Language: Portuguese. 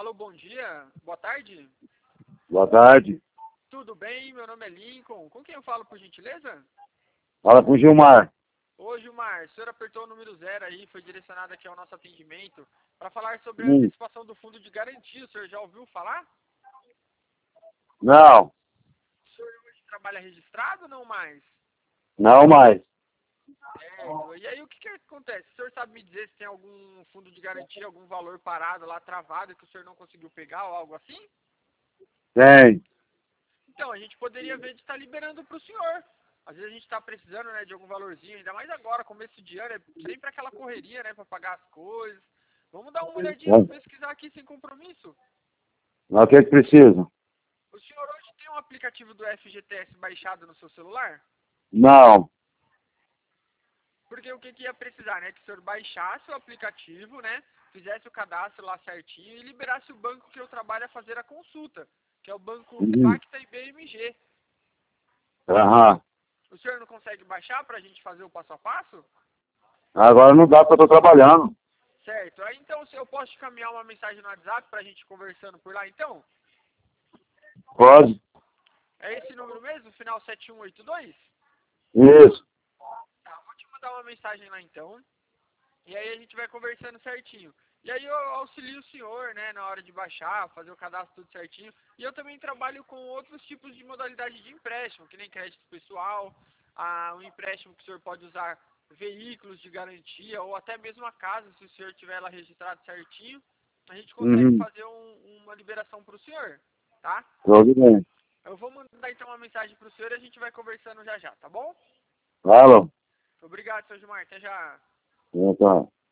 Alô, bom dia, boa tarde. Boa tarde. Tudo bem? Meu nome é Lincoln. Com quem eu falo, por gentileza? Fala com o Gilmar. Ô, Gilmar, o senhor apertou o número 0 aí, foi direcionado aqui ao nosso atendimento para falar sobre a Hum. antecipação do fundo de garantia. O senhor já ouviu falar? Não, O senhor hoje trabalha registrado ou não mais? não mais. Certo. E aí, o que acontece? O senhor sabe me dizer se tem algum fundo de garantia, algum valor parado lá, travado, que o senhor não conseguiu pegar ou algo assim? Tem. Então, a gente poderia ver de estar liberando para o senhor. Às vezes a gente está precisando, né, de algum valorzinho, ainda mais agora, começo de ano, é sempre aquela correria, né, para pagar as coisas. Vamos dar uma olhadinha, vou pesquisar aqui sem compromisso. Mas o que é que precisa? O senhor hoje tem um aplicativo do FGTS baixado no seu celular? Não. Porque o que ia precisar, né, que o senhor baixasse o aplicativo, né, fizesse o cadastro lá certinho e liberasse o banco que eu trabalho a fazer a consulta, que é o banco Uhum. Facta e BMG. Aham. O senhor não consegue baixar para a gente fazer o passo a passo? Agora não dá porque eu tô trabalhando. Certo. Aí então, se eu posso te caminhar uma mensagem no WhatsApp pra gente conversando por lá, então? Pode? É esse número mesmo, final 7182? Isso. Tá, vou te mandar uma mensagem lá então. E aí a gente vai conversando certinho. E aí eu auxilio o senhor, né, na hora de baixar, fazer o cadastro tudo certinho. E eu também trabalho com outros tipos de modalidade de empréstimo, que nem crédito pessoal, um empréstimo que o senhor pode usar veículos de garantia, ou até mesmo a casa, se o senhor tiver ela registrado certinho, a gente consegue Uhum. fazer uma liberação para o senhor, tá? Tudo bem. Eu vou mandar então uma mensagem para o senhor e a gente vai conversando já já, tá bom? Fala. Obrigado, seu Gilmar. Até já. Então, tá.